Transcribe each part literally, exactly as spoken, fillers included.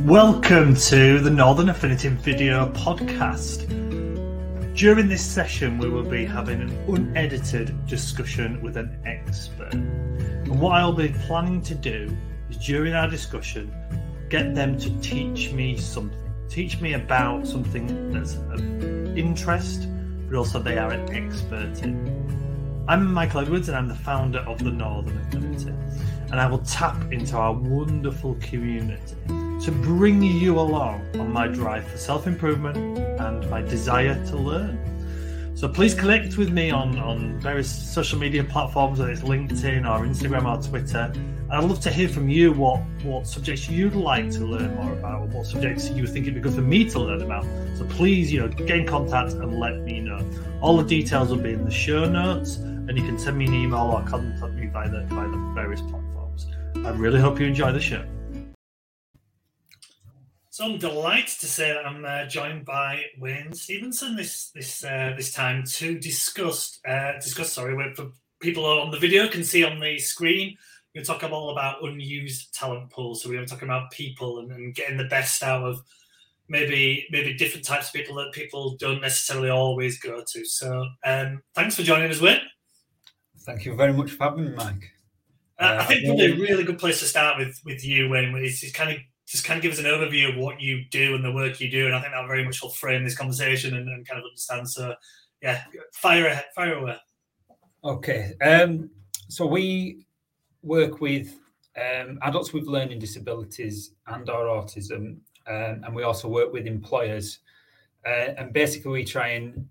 Welcome to the Northern Affinity Video Podcast. During this session, we will be having an unedited discussion with an expert. And what I'll be planning to do is, during our discussion, get them to teach me something. Teach me about something that's of interest, but also they are an expert in. I'm Michael Edwards, and I'm the founder of the Northern Affinity. And I will tap into our wonderful community to bring you along on my drive for self-improvement and my desire to learn. So please connect with me on, on various social media platforms, whether it's LinkedIn or Instagram or Twitter. And I'd love to hear from you what, what subjects you'd like to learn more about, or what subjects you think it'd be good for me to learn about. So please, you know, get in contact and let me know. All the details will be in the show notes, and you can send me an email or contact me by the, by the various platforms. I really hope you enjoy the show. So I'm delighted to say that I'm uh, joined by Wayne Stevenson this this uh, this time to discuss uh, discuss. Sorry, for people on the video can see on the screen. We're talking all about unused talent pools. So we're talking about people and, and getting the best out of maybe maybe different types of people that people don't necessarily always go to. So um, thanks for joining us, Wayne. Thank you very much for having me, Mike. Uh, uh, I think probably a really good place to start with with you, Wayne, is, is kind of. Just kind of give us an overview of what you do and the work you do, and I think that very much will frame this conversation and, and kind of understand. So, yeah, fire ahead, fire away. Okay, um, so we work with um, adults with learning disabilities and or autism, um, and we also work with employers. Uh, and basically, we try and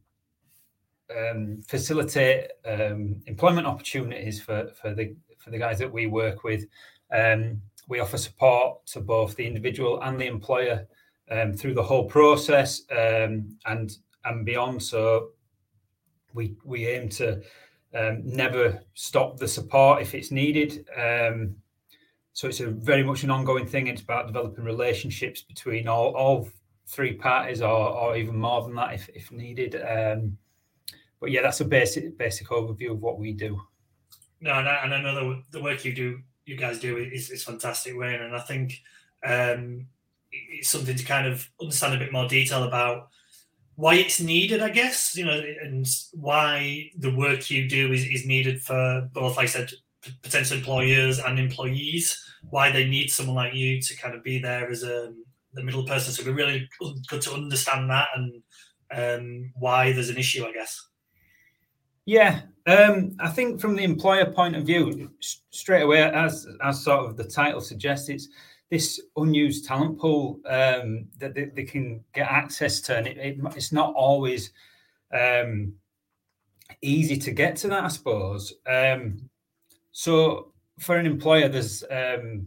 um, facilitate um, employment opportunities for for the for the guys that we work with. Um, We offer support to both the individual and the employer um, through the whole process um, and and beyond. So we we aim to um, never stop the support if it's needed. Um, so it's a very much an ongoing thing. It's about developing relationships between all, all three parties, or, or even more than that if, if needed. Um, but yeah, that's a basic basic overview of what we do. No, and I, and I know the, the work you do. You guys do is, is fantastic, Wayne, and I think um, it's something to kind of understand a bit more detail about why it's needed, I guess, you know, and why the work you do is, is needed for both, like I said, potential employers and employees, why they need someone like you to kind of be there as a the middle person. So it'd be really good to understand that and um, why there's an issue, I guess. Yeah, um, I think from the employer point of view, straight away, as as sort of the title suggests, it's this unused talent pool um, that they, they can get access to, and it, it, it's not always um, easy to get to that, I suppose. Um, so for an employer, there's um,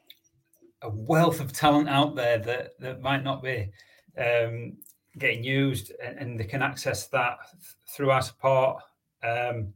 a wealth of talent out there that, that might not be um, getting used, and, and they can access that through our support. Um,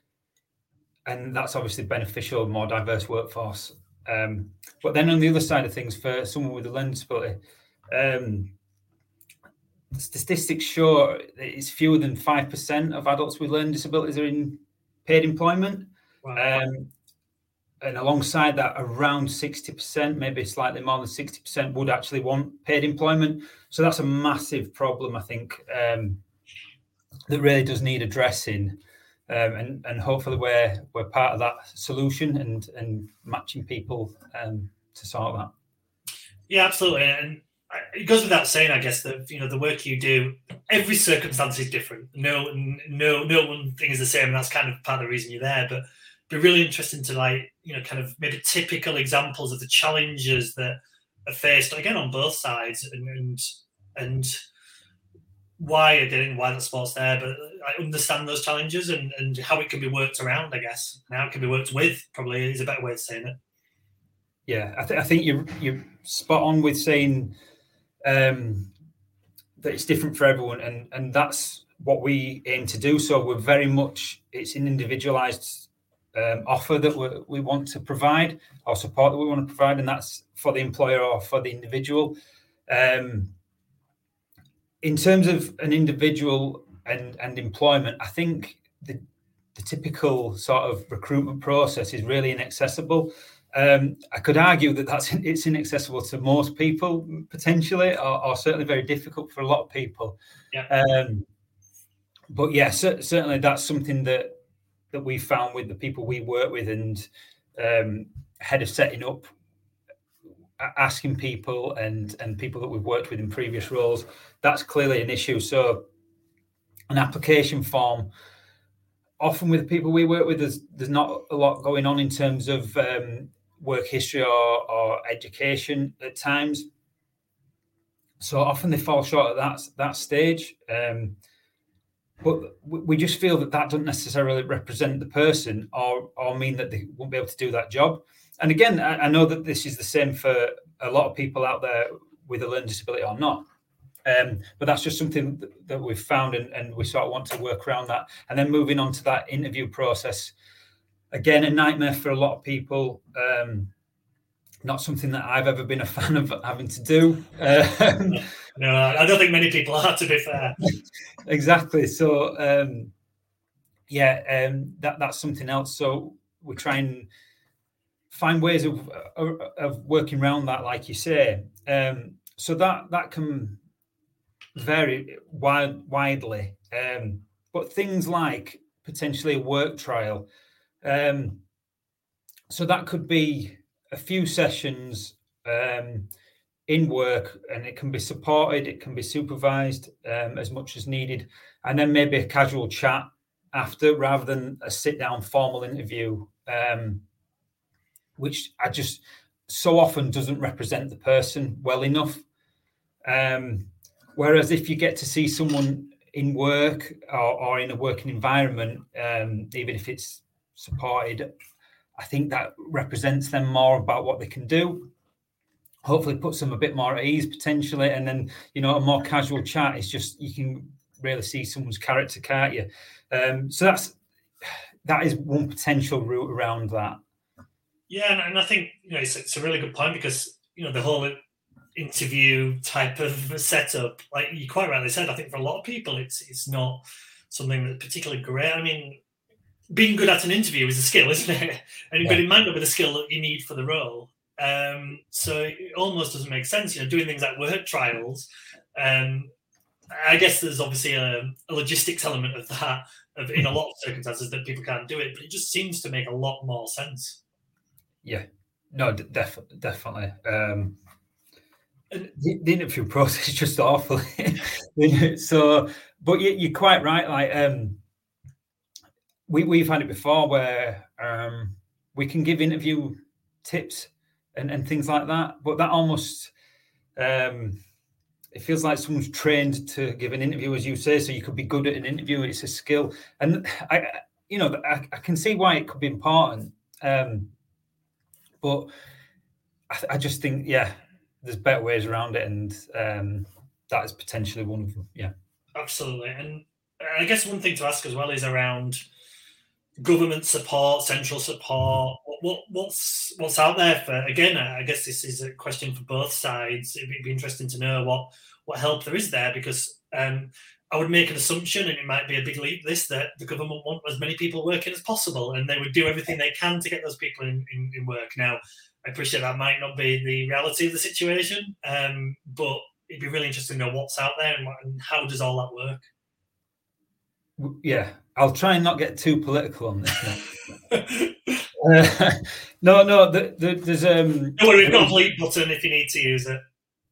and that's obviously beneficial, more diverse workforce. Um, but then on the other side of things, for someone with a learning disability, um, the statistics show it's fewer than five percent of adults with learning disabilities are in paid employment. Wow. Um, and alongside that, around sixty percent, maybe slightly more than sixty percent would actually want paid employment. So that's a massive problem, I think, um, that really does need addressing. Um, and, and hopefully we're we're part of that solution and, and matching people um, to sort that. Yeah, absolutely. And it goes without saying, I guess, that, you know, the work you do, every circumstance is different. No, no, no one thing is the same. And that's kind of part of the reason you're there. But it'd be really interesting to, like, you know, kind of maybe typical examples of the challenges that are faced, again, on both sides, and and, and why again, why the sport's there, but I understand those challenges and, and how it can be worked around, I guess, and how it can be worked with, probably is a better way of saying it. Yeah, I, th- I think you're, you're spot on with saying um, that it's different for everyone, and, and that's what we aim to do. So we're very much, it's an individualised um, offer that we we want to provide, or support that we want to provide, and that's for the employer or for the individual. Um, In terms of an individual and, and employment, I think the, the typical sort of recruitment process is really inaccessible. Um, I could argue that that's it's inaccessible to most people potentially, or, or certainly very difficult for a lot of people. Yeah. Um, but yeah, c- certainly that's something that that we found with the people we work with, and um, ahead of setting up, asking people and and people that we've worked with in previous roles, that's clearly an issue. So an application form, often with the people we work with, there's there's not a lot going on in terms of um, work history or, or education at times. So often they fall short at that that stage. Um, but we just feel that that doesn't necessarily represent the person, or or mean that they won't be able to do that job. And again, I, I know that this is the same for a lot of people out there with a learning disability or not. Um, but that's just something that, that we've found, and, and we sort of want to work around that. And then moving on to that interview process, again, a nightmare for a lot of people. Um, not something that I've ever been a fan of having to do. Um, no, I don't think many people are, to be fair. Exactly. So, um, yeah, um, that that's something else. So we try and find ways of of working around that, like you say. Um, so that that can vary wide, widely. Um, but things like potentially a work trial. Um, so that could be a few sessions um, in work, and it can be supported, it can be supervised um, as much as needed, and then maybe a casual chat after, rather than a sit-down formal interview, um, which I just so often doesn't represent the person well enough. Um, whereas if you get to see someone in work or, or in a working environment, um, even if it's supported, I think that represents them more about what they can do. Hopefully puts them a bit more at ease potentially. And then, you know, a more casual chat is just, you can really see someone's character, can't you? Um, so that's, that is one potential route around that. Yeah. And, and I think, you know, it's, it's a really good point, because, you know, the whole interview type of setup, like you quite rightly said, I think for a lot of people, it's, it's not something that's particularly great. I mean, being good at an interview is a skill, isn't it? And, yeah. But it might not be the skill that you need for the role. Um, so it almost doesn't make sense, you know, doing things like work trials. Um, I guess there's obviously a, a logistics element of that, of in a lot of circumstances that people can't do it, but it just seems to make a lot more sense. Yeah, no, def- definitely. Um, the, the interview process is just awful. So, but you, you're quite right. Like, um, we we've had it before where um, we can give interview tips and, and things like that, but that almost um, it feels like someone's trained to give an interview, as you say. So you could be good at an interview; it's a skill, and I, you know, I, I can see why it could be important, um, but I, I just think, yeah, there's better ways around it, and um, that is potentially one of them. Yeah, absolutely. And I guess one thing to ask as well is around government support, central support. What, what's what's out there for? Again, I guess this is a question for both sides. It'd be interesting to know what what help there is there, because um, I would make an assumption, and it might be a big leap, this, that the government want as many people working as possible, and they would do everything they can to get those people in, in, in work. Now, I appreciate that might not be the reality of the situation, um, but it'd be really interesting to know what's out there and, and how does all that work. Yeah, I'll try and not get too political on this. uh, no, no, the, the, there's um. Don't worry, we've got a bleep button if you need to use it.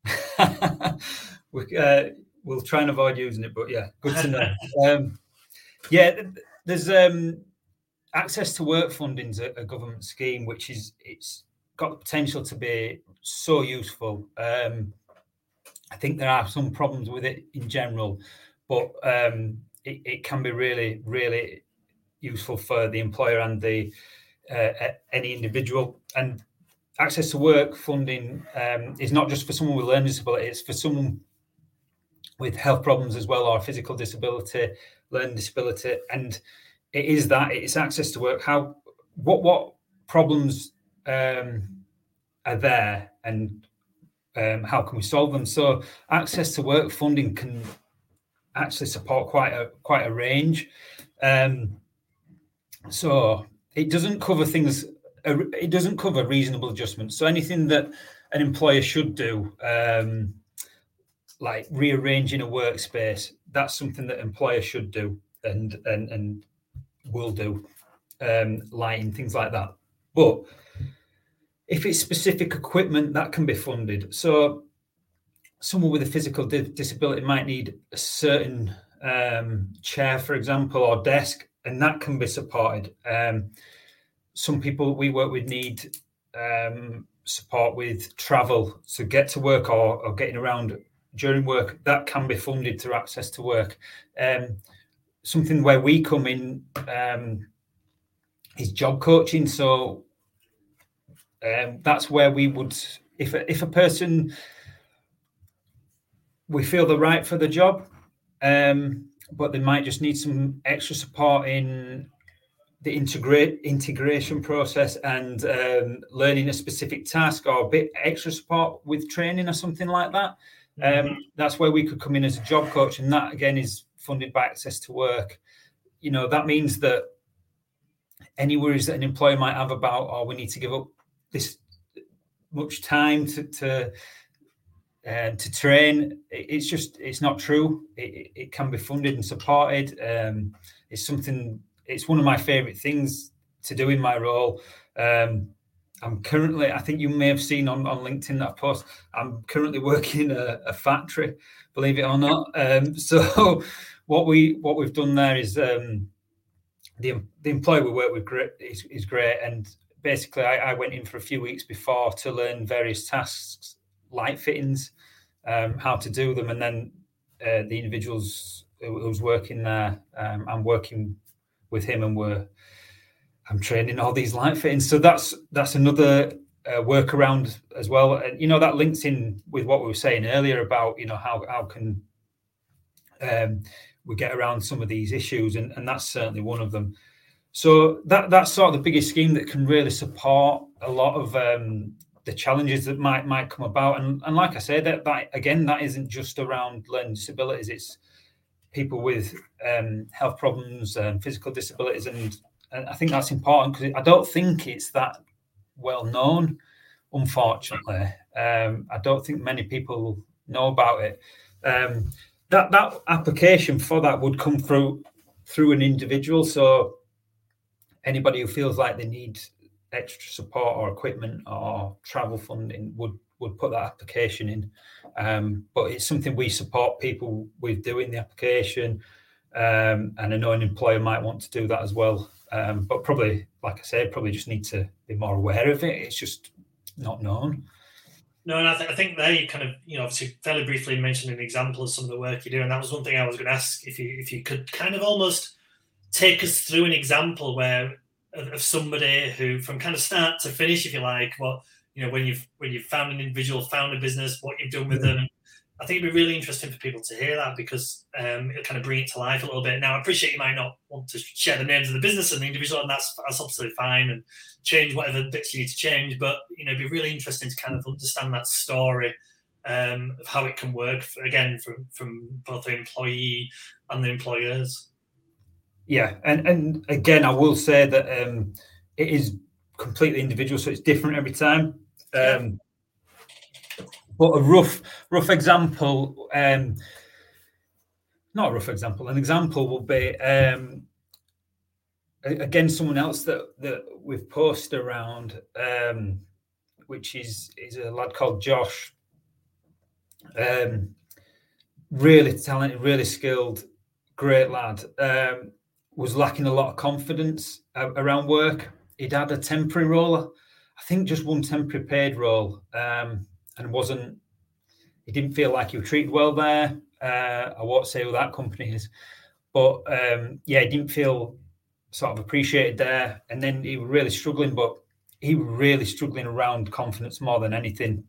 we, uh, we'll try and avoid using it, but yeah, good to know. um, yeah, there's um, access to work funding's a, a government scheme, which is it's got the potential to be so useful. Um, I think there are some problems with it in general, but um, it, it can be really, really useful for the employer and the uh, any individual. And access to work funding um, is not just for someone with learning disability; it's for someone with health problems as well, or physical disability, learning disability. And it is that it's access to work. How what what problems um, are there, and um, how can we solve them? So access to work funding can actually support quite a quite a range. Um, so it doesn't cover things a, it doesn't cover reasonable adjustments. So anything that an employer should do, um, like rearranging a workspace, that's something that employer should do and and and will do, um, lighting, things like that. But if it's specific equipment, that can be funded. So someone with a physical di- disability might need a certain um, chair, for example, or desk, and that can be supported. Um, some people we work with need um, support with travel to get to work or, or getting around during work. That can be funded through Access to Work. Um, something where we come in um, is job coaching. So um, that's where we would, if a, if a person, we feel they're right for the job, um, but they might just need some extra support in the integrate integration process and um, learning a specific task, or a bit extra support with training or something like that. Mm-hmm. Um, that's where we could come in as a job coach, and that again is funded by Access to Work. You know, that means that any worries that an employer might have about, oh, we need to give up this much time to to, uh, to train, it's just, it's not true. It, it can be funded and supported. Um, it's something, it's one of my favorite things to do in my role. Um, I'm currently, I think you may have seen on, on LinkedIn that post, I'm currently working in a, a factory, believe it or not. Um, so what we, what we've done there is, um, the, the employer we work with great, is, is great. And basically I, I went in for a few weeks before to learn various tasks, light fittings, um, how to do them. And then uh, the individuals who, who's working there, um, I'm working with him, and we're I'm training all these light fittings. So that's that's another uh, workaround as well. And you know, that links in with what we were saying earlier about, you know, how how can um, we get around some of these issues, and, and that's certainly one of them. So that that's sort of the biggest scheme that can really support a lot of um, the challenges that might might come about. And and like I said, that, that again, that isn't just around learning disabilities. It's people with um, health problems and physical disabilities, and, and I think that's important because I don't think it's that well known, unfortunately. Um, I don't think many people know about it. Um, that that application for that would come through through an individual. So anybody who feels like they need extra support or equipment or travel funding would would put that application in. Um, but it's something we support people with doing the application. Um, and I know an employer might want to do that as well. Um, but probably, like I said, probably just need to be more aware of it. It's just not known. No, and I, th- I think there you kind of, you know, obviously fairly briefly mentioned an example of some of the work you do. And that was one thing I was going to ask, if you if you could kind of almost take us through an example where of, of somebody who, from kind of start to finish, if you like, what, you know, when you've when you've found an individual, found a business, what you've done with them. I think it'd be really interesting for people to hear that, because um, it'll kind of bring it to life a little bit. Now, I appreciate you might not want to share the names of the business and the individual, and that's that's absolutely fine, and change whatever bits you need to change. But you know, it'd be really interesting to kind of understand that story um, of how it can work for, again, from from both the employee and the employers. Yeah, and and again, I will say that um, it is completely individual, so it's different every time. Um, yeah. But a rough rough example, um, not a rough example, an example will be, um, again, someone else that, that we've posted around, um, which is, is a lad called Josh. Um, really talented, really skilled, great lad. Um, was lacking a lot of confidence uh, around work. He'd had a temporary role, I think just one temporary paid role, um, and wasn't, he didn't feel like he was treated well there. Uh, I won't say who that company is, but um, yeah, he didn't feel sort of appreciated there. And then he was really struggling, but he was really struggling around confidence more than anything.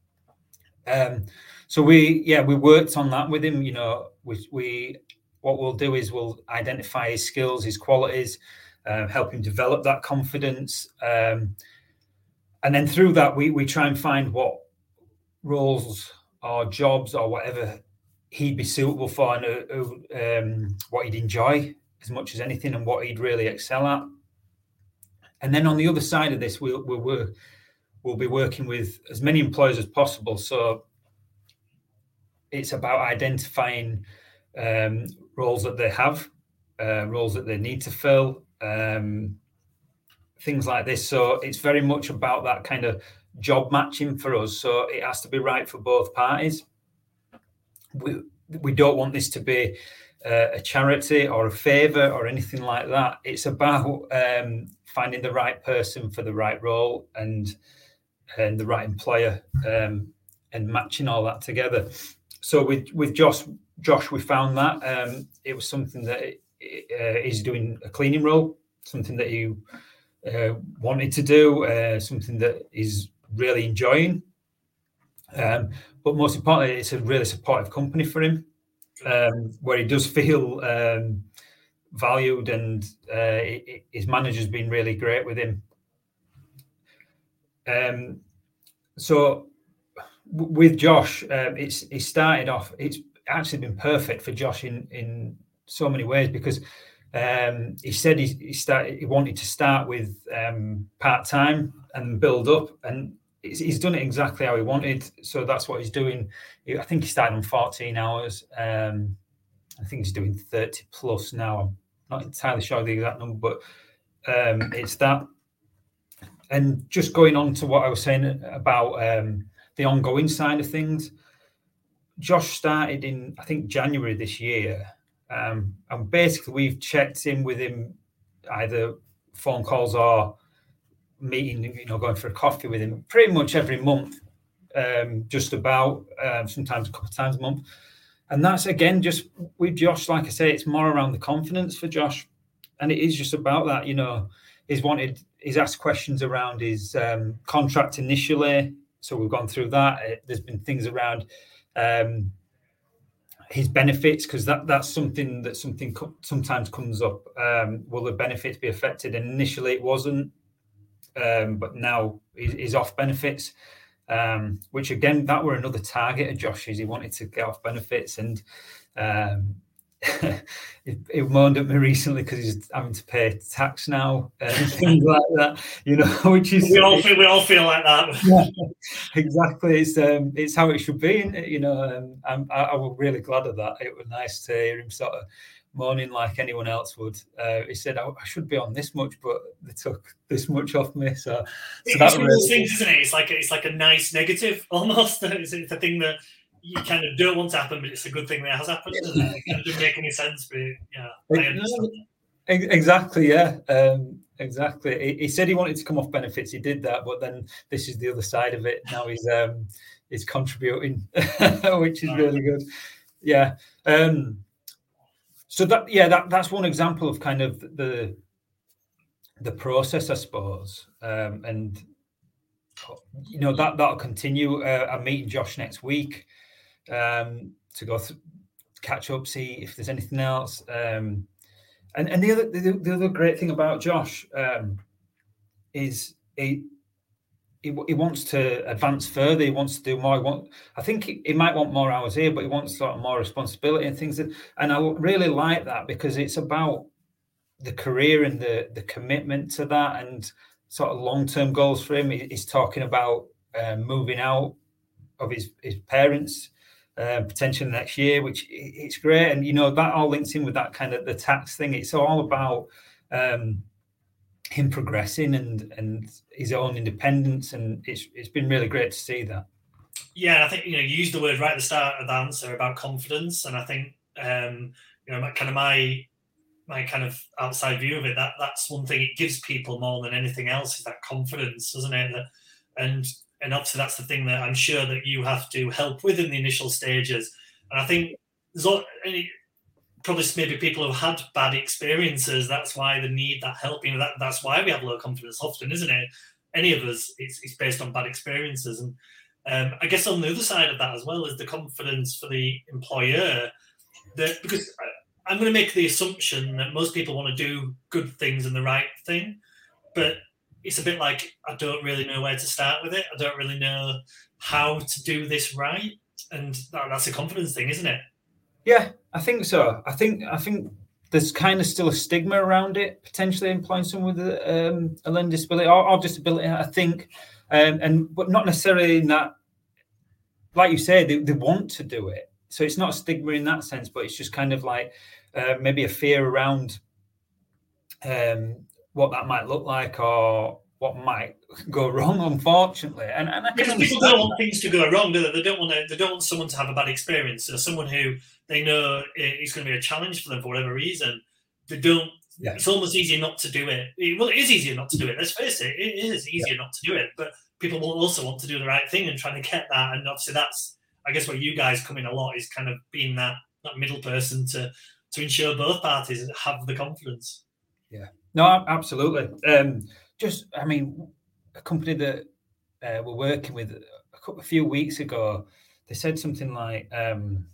Um, so we, yeah, we worked on that with him. You know, we, we what we'll do is we'll identify his skills, his qualities, uh, help him develop that confidence. Um, and then through that, we, we try and find what roles or jobs or whatever he'd be suitable for, and uh, um, what he'd enjoy as much as anything, and what he'd really excel at. And then on the other side of this, we'll we'll we'll be working with as many employers as possible. So it's about identifying um, roles that they have, uh, roles that they need to fill, um, things like this. So it's very much about that kind of job matching for us. So it has to be right for both parties. We we don't want this to be uh, a charity or a favour or anything like that. It's about um, finding the right person for the right role and and the right employer um, and matching all that together. So with with Josh, Josh, we found that um, it was something that uh, he's doing a cleaning role, something that he uh, wanted to do, uh, something that he's really enjoying. Um, but most importantly, it's a really supportive company for him, um, where he does feel um, valued, and uh, his manager's been really great with him. Um, so w- with Josh, um, it's he started off. It's actually been perfect for Josh in in so many ways, because um, he said he he started he wanted to start with um, part time and build up, and he's, he's done it exactly how he wanted. So that's what he's doing. I think he started on fourteen hours. Um, I think he's doing thirty plus now. I'm not entirely sure of the exact number, but um, it's that. And just going on to what I was saying about um, the ongoing side of things, Josh started in, I think, January this year. Um, and basically, we've checked in with him, either phone calls or meeting, you know, going for a coffee with him pretty much every month, um, just about, um, sometimes a couple of times a month. And that's, again, just with Josh, like I say, it's more around the confidence for Josh. And it is just about that, you know, he's wanted, he's asked questions around his um, contract initially. So we've gone through that. There's been things around um, his benefits, because that, that's something that something co- sometimes comes up. Um, will the benefits be affected? And initially it wasn't, um, but now he's, he's off benefits, um, which again, that were another target of Josh's. He wanted to get off benefits, and um, he, he moaned at me recently because he's having to pay tax now and things like that, you know, which is we all feel we all feel like that. Yeah, exactly. It's um, it's how it should be, you know. Um, I'm I, I was really glad of that. It was nice to hear him sort of moaning like anyone else would. Uh, he said, I, I should be on this much, but they took this much off me. So, so it's that one of really those things, isn't it? It's like it's like a nice negative almost. It's, it's a thing that you kind of don't want to happen, but it's a good thing that has happened. Doesn't it? It kind of doesn't make any sense, but yeah, I understand. Exactly, yeah, um, exactly. He, he said he wanted to come off benefits. He did that, but then this is the other side of it. Now he's um, he's contributing, which is really good. Yeah. Um, so that yeah, that that's one example of kind of the the process, I suppose, um, and you know that that'll continue. Uh, I'm meeting Josh next week um, to go th- catch up, see if there's anything else. Um, and and the other the, the other great thing about Josh um, is he, he he wants to advance further. He wants to do more. He want, I think he, he might want more hours here, but he wants sort of more responsibility and things. That, and I really like that, because it's about the career and the the commitment to that, and sort of long-term goals for him. He, he's talking about uh, moving out of his his parents uh, potentially next year, which it's great. And you know that all links in with that kind of the tax thing. It's all about um, him progressing and and his own independence, and it's it's been really great to see that. Yeah, I think you know you used the word right at the start of the answer about confidence, and I think um, you know kind of my my kind of outside view of it, that that's one thing it gives people more than anything else, is that confidence, doesn't it? That, and and obviously that's the thing that I'm sure that you have to help with in the initial stages. And I think there's all, probably maybe people who've had bad experiences, that's why they need that help. You know, that, that's why we have low confidence often, isn't it? Any of us, it's, it's based on bad experiences. And um, I guess on the other side of that as well is the confidence for the employer, that because I'm going to make the assumption that most people want to do good things and the right thing, but it's a bit like, I don't really know where to start with it. I don't really know how to do this right. And that, that's a confidence thing, isn't it? Yeah, I think so. I think I think there's kind of still a stigma around it, potentially employing someone with a, um, a learning disability or, or disability, I think, um, and but not necessarily in that, like you say, they, they want to do it. So it's not a stigma in that sense, but it's just kind of like uh, maybe a fear around um, what that might look like or what might go wrong, unfortunately. And, and I because people don't want things to go wrong, do they? They don't want to, they don't want someone to have a bad experience. Or someone who they know is going to be a challenge for them for whatever reason. They don't. Yeah. It's almost easier not to do it. it. Well, it is easier not to do it. Let's face it. It is easier yeah. not to do it. But people will also want to do the right thing and trying to get that. And obviously, that's, I guess, where you guys come in a lot is kind of being that that middle person to to ensure both parties have the confidence. Yeah. No, absolutely. Um, just, I mean, a company that uh, we're working with a, couple, a few weeks ago, they said something like, um,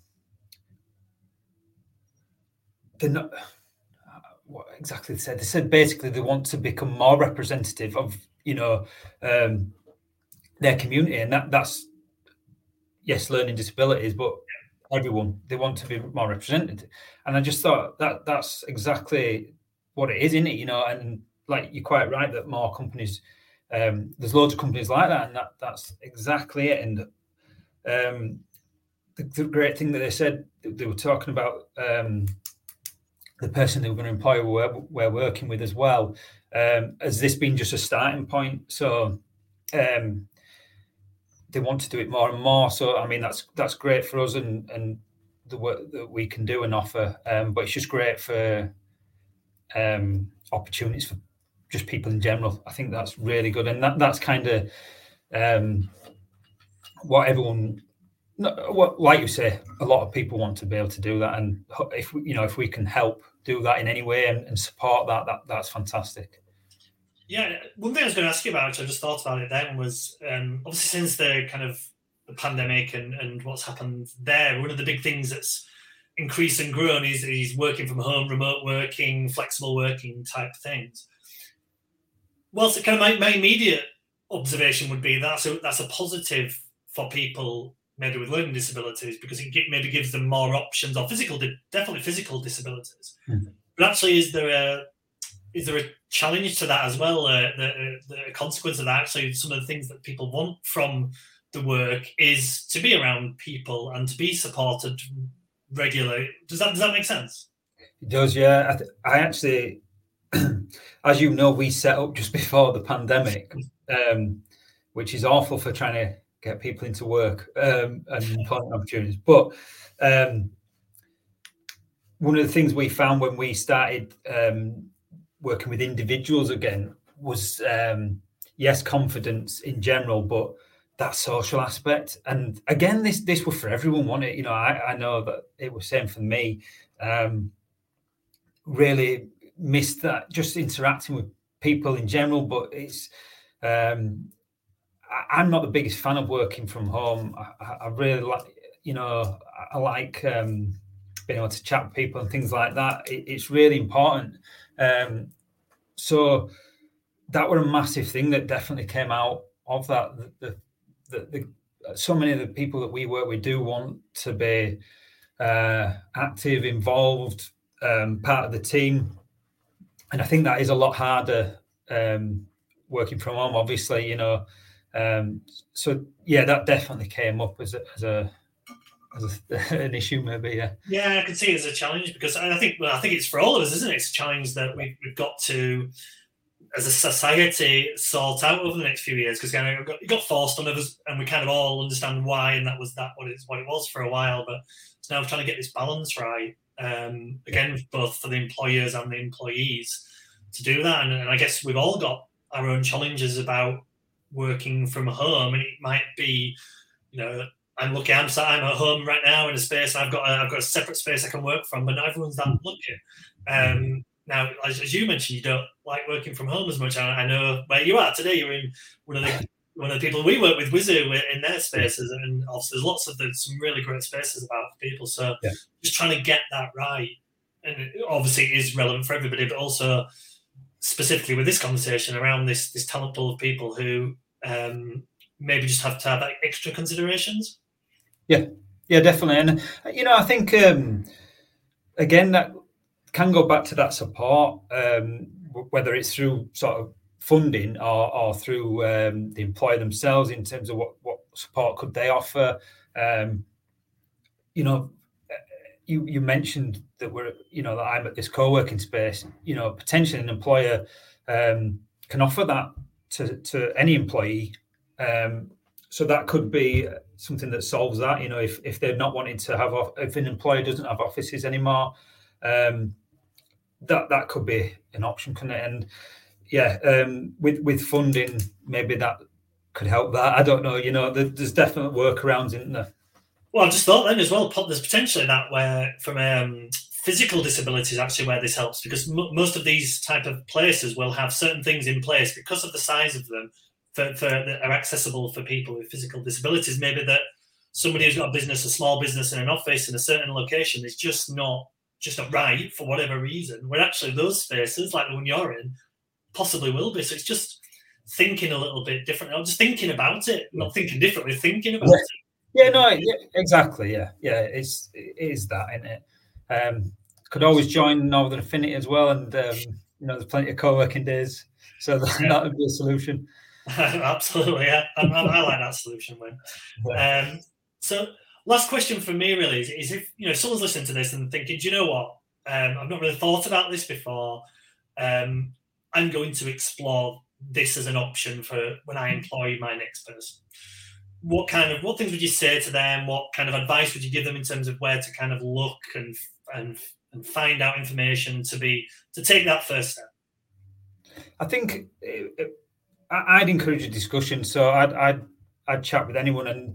they're not, uh, what exactly they said? They said basically they want to become more representative of, you know, um, their community. And that that's, yes, learning disabilities, but everyone, they want to be more represented. And I just thought that that's exactly what it is, isn't it? You know, and like you're quite right that more companies, um, there's loads of companies like that, and that that's exactly it. And um, the, the great thing that they said, they were talking about um, the person they were going to employ we're, we're working with as well, um, as this being just a starting point. So um, they want to do it more and more. So I mean, that's that's great for us and and the work that we can do and offer. Um, but it's just great for um, opportunities for just people in general. I think that's really good, and that that's kind of um, what everyone, what like you say, a lot of people want to be able to do that, and if we, you know, if we can help do that in any way and, and support that, that that's fantastic. Yeah, one thing I was going to ask you about, I just thought about it then, was um, obviously since the kind of the pandemic and, and what's happened there, one of the big things that's increased and grown is, is working from home, remote working, flexible working type things. Whilst kind of my, my immediate observation would be that's a, that's a positive for people maybe with learning disabilities, because it maybe gives them more options, or physical, definitely physical disabilities. Mm-hmm. But actually, is there a is there a challenge to that as well? Uh, the, the consequence of that, actually, some of the things that people want from the work is to be around people and to be supported regularly. Does that does that make sense? It does, yeah. I, th- I actually, as you know, we set up just before the pandemic, um, which is awful for trying to get people into work um, and employment opportunities. But um, one of the things we found when we started um, working with individuals again was, um, yes, confidence in general, but that social aspect. And again, this this was for everyone, wasn't it? You know, I, I know that it was same for me. Um, really missed that, just interacting with people in general, but it's um, I, I'm not the biggest fan of working from home. I, I really like, you know, I like um, being able to chat with people and things like that. It, it's really important. Um, so that were a massive thing that definitely came out of that. The, the, the, so many of the people that we work with do want to be uh, active, involved, um, part of the team. And I think that is a lot harder um, working from home, obviously, you know. Um, so, yeah, that definitely came up as a, as a as a, an issue, maybe, yeah. Yeah, I can see it as a challenge, because I think well, I think it's for all of us, isn't it? It's a challenge that we've, we've got to, as a society, sort out over the next few years, because kind of got, it got forced on us, and we kind of all understand why, and that was that what it's what it was for a while. But it's now trying to get this balance right, um, again, both for the employers and the employees to do that. And, and I guess we've all got our own challenges about working from home, and it might be, you know, I'm lucky. I'm I'm at home right now in a space. I've got a, I've got a separate space I can work from, but not everyone's that lucky. Um, now, as, as you mentioned, you don't like working from home as much. I, I know where you are today. You're in one of the one of the people we work with, Wizoo, in their spaces, and also there's lots of the, some really great spaces about people. So yeah. Just trying to get that right, and it obviously it is relevant for everybody, but also specifically with this conversation around this this talent pool of people who um, maybe just have to have like, extra considerations. Yeah, yeah, definitely. And, you know, I think, um, again, that can go back to that support, um, whether it's through sort of funding or, or through um, the employer themselves in terms of what, what support could they offer. Um, you know, you you mentioned that we're, you know, that I'm at this co-working space. You know, potentially an employer um, can offer that to, to any employee. Um, so that could be something that solves that. You know, if if they're not wanting to have, if an employer doesn't have offices anymore, um, that that could be an option, couldn't it? And yeah, um, with with funding, maybe that could help that. I don't know. You know, there, there's definite workarounds, isn't there? Well, I just thought then as well, there's potentially that where from um, physical disabilities actually where this helps, because m- most of these type of places will have certain things in place because of the size of them for, for that are accessible for people with physical disabilities. Maybe that somebody who's got a business, a small business in an office in a certain location is just not just not right for whatever reason, where actually those spaces, like the one you're in, possibly will be. So it's just thinking a little bit differently, or just thinking about it, not thinking differently, thinking about yeah. it. Yeah, no, yeah, exactly. Yeah, yeah, it's it is that, isn't it? Um, could always join Northern Affinity as well, and um, you know, there's plenty of co-working days, so that, yeah. that would be a solution. Absolutely, yeah, I, I like that solution, Wayne. Yeah. Um, so, last question for me really is, is if you know someone's listening to this and thinking, do you know what? Um, I've not really thought about this before. Um, I'm going to explore this as an option for when I employ my next person. What kind of what things would you say to them? What kind of advice would you give them in terms of where to kind of look and and and find out information to be to take that first step? I think it, it, I'd encourage a discussion. So I'd I'd I'd chat with anyone, and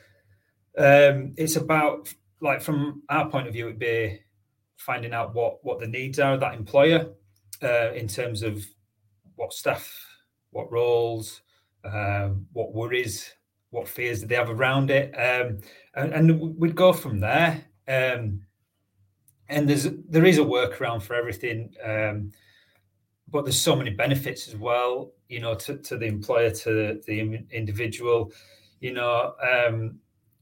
um, it's about, like, from our point of view, it'd be finding out what what the needs are of that employer uh, in terms of what staff, what roles, um, what worries, what fears do they have around it, um, and, and we'd go from there. Um, and there's there is a workaround for everything, um, but there's so many benefits as well, you know, to, to the employer, to the individual. You know, um,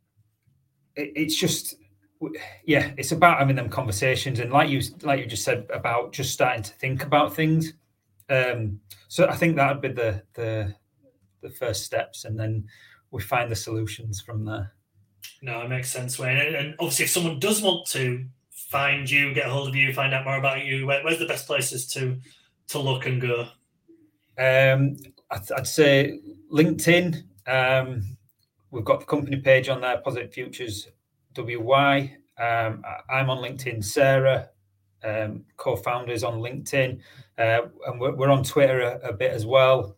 it, it's just, yeah, it's about having them conversations, and like you like you just said, about just starting to think about things. Um, so I think that would be the the the first steps, and then we find the solutions from there. No, it makes sense, Wayne. And, and obviously, if someone does want to find you, get a hold of you, find out more about you, where, where's the best places to to look and go? Um, I'd, I'd say LinkedIn. Um, we've got the company page on there, Positive Futures W Y. Um, I'm on LinkedIn. Sarah, um, co-founders on LinkedIn, uh, and we're, we're on Twitter a, a bit as well.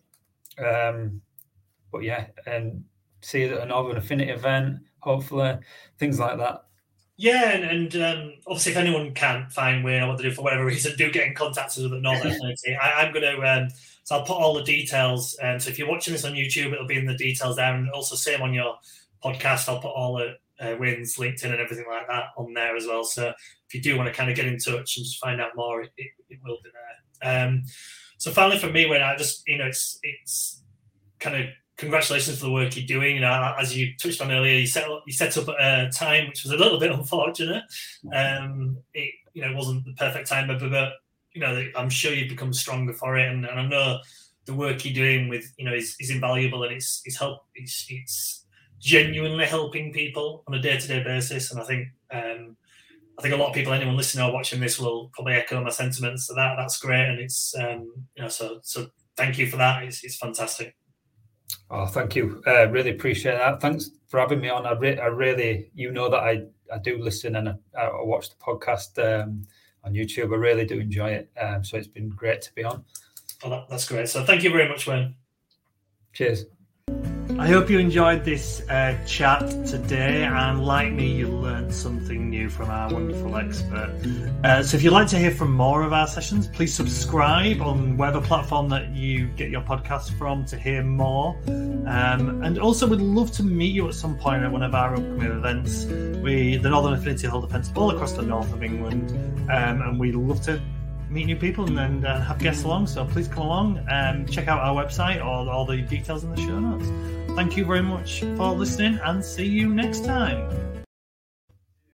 Um, but yeah, and see you at a Northern Affinity event, hopefully, things like that. Yeah, and, and um, obviously, if anyone can't find Wayne or what to do for whatever reason, do get in contact with us at Northern Affinity. I, I'm going to, um, so I'll put all the details. Um, so if you're watching this on YouTube, it'll be in the details there, and also same on your podcast. I'll put all the uh, Wayne's LinkedIn and everything like that on there as well. So if you do want to kind of get in touch and just find out more, it, it, it will be there. Um, so finally, for me, Wayne, I just, you know, it's it's kind of congratulations for the work you're doing. You know, as you touched on earlier, you set up, you set up at a time which was a little bit unfortunate. Um, it, you know, wasn't the perfect time, but, but you know, I'm sure you've become stronger for it, and, and I know the work you're doing with, you know, is, is invaluable, and it's it's help it's, it's genuinely helping people on a day-to-day basis. And I think um, I think a lot of people, anyone listening or watching this, will probably echo my sentiments. So that that's great, and it's um, you know, so so thank you for that. It's it's fantastic. Oh, thank you. Uh, really appreciate that. Thanks for having me on. I, re- I really, you know, that I, I do listen and I, I watch the podcast um, on YouTube. I really do enjoy it. Um, so it's been great to be on. Oh, that, that's great. So thank you very much, Wayne. Cheers. I hope you enjoyed this uh, chat today, and like me, you learned something new from our wonderful expert. Uh, so if you'd like to hear from more of our sessions, please subscribe on whatever platform that you get your podcast from to hear more. Um, and also, we'd love to meet you at some point at one of our upcoming events. We, the Northern Affinity, hold events all across the north of England, um, and we'd love to meet new people and, and uh, have guests along. So please come along and check out our website or all the details in the show notes. Thank you very much for listening, and see you next time.